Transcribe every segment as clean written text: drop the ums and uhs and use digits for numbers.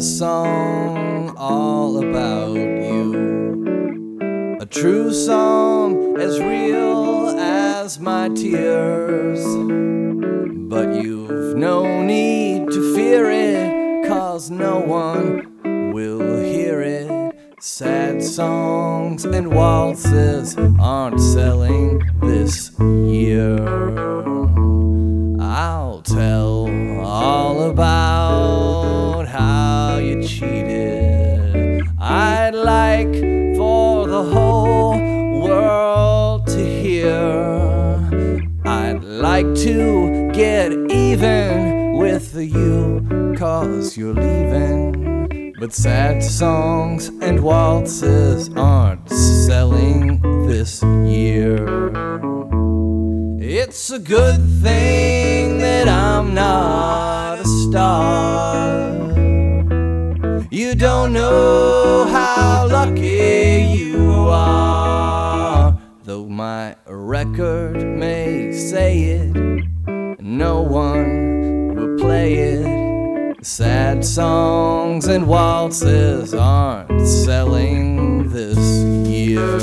song all about you, a true song as real as my tears. But you've no need to fear it, 'cause no one will hear it. Sad songs and waltzes aren't selling this year. I'll tell all about how you cheated. I'd like for the whole world to hear. I'd like to get even with you, 'cause you're leaving. But sad songs and waltzes aren't selling this year. It's a good thing that I'm not a star. You don't know how lucky you are. Though my record may say it, no one will play it. Sad songs and waltzes aren't selling this year.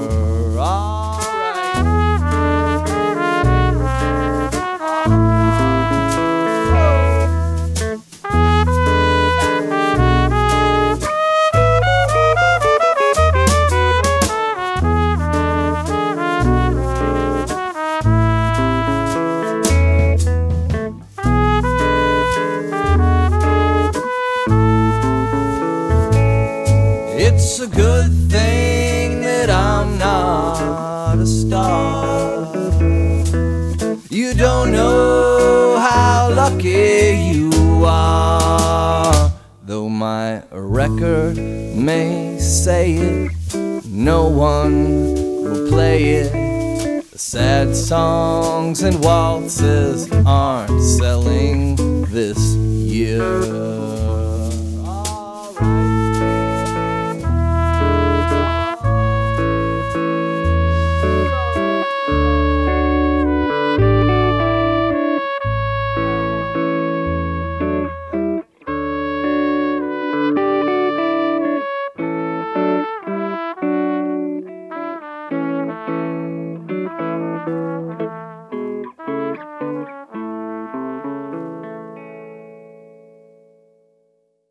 It's a good thing that I'm not a star. You don't know how lucky you are. Though my record may say it, no one will play it. Sad songs and waltzes aren't selling this year.